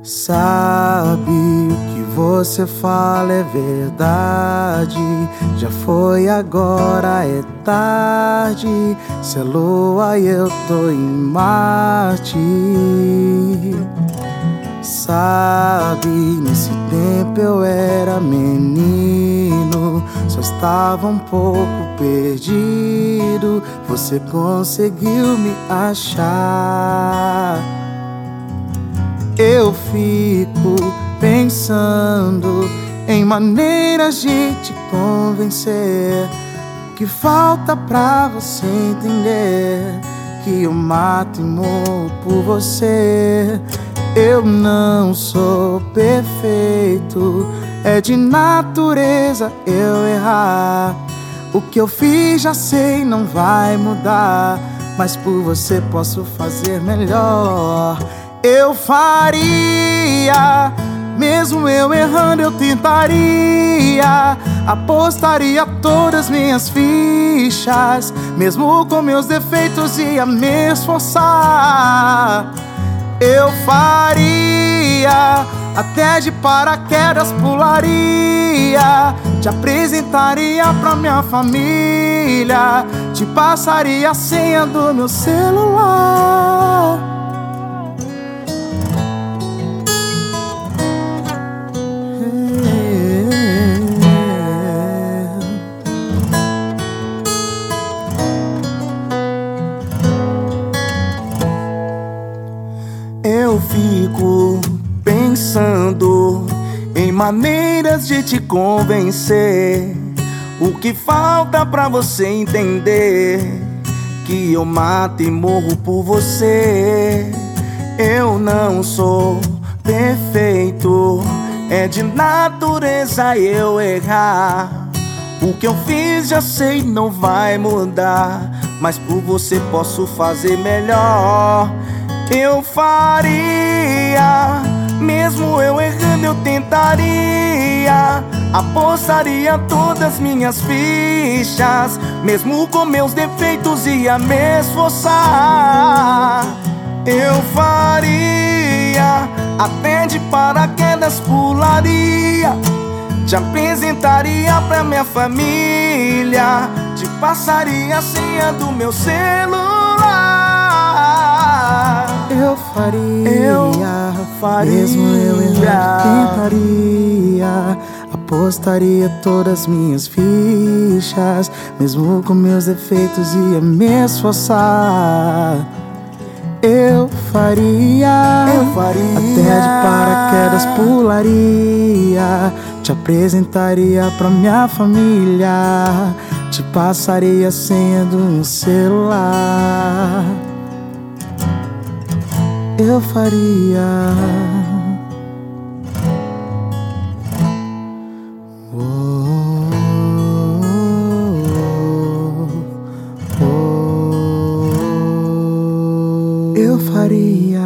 Sabe, o que você fala é verdade. Já foi, agora é tarde. Cê é Lua e eu tô em Marte. Sabe, nesse tempo eu era menino, só estava um pouco perdido. Você conseguiu me achar. Eu fico pensando em maneiras de te convencer. O que falta pra você entender que eu mato e morro por você? Eu não sou perfeito, é de natureza eu errar. O que eu fiz já sei, não vai mudar, mas por você posso fazer melhor. Eu faria, mesmo eu errando eu tentaria. Apostaria todas minhas fichas, mesmo com meus defeitos ia me esforçar. Eu faria, até de paraquedas pularia. Te apresentaria pra minha família, te passaria a senha do meu celular. Eu fico pensando em maneiras de te convencer. O que falta pra você entender que eu mato e morro por você? Eu não sou perfeito, é de natureza eu errar. O que eu fiz já sei, não vai mudar, mas por você posso fazer melhor. Eu faria, mesmo eu errando eu tentaria. Apostaria todas minhas fichas, mesmo com meus defeitos ia me esforçar. Eu faria, até de paraquedas pularia. Te apresentaria pra minha família, te passaria a senha do meu celular. Eu faria, mesmo eu errando tentaria. Apostaria todas minhas fichas, mesmo com meus defeitos ia me esforçar. Eu faria, até de paraquedas pularia. Te apresentaria pra minha família, te passaria a senha do meu celular. Eu faria. Eu faria.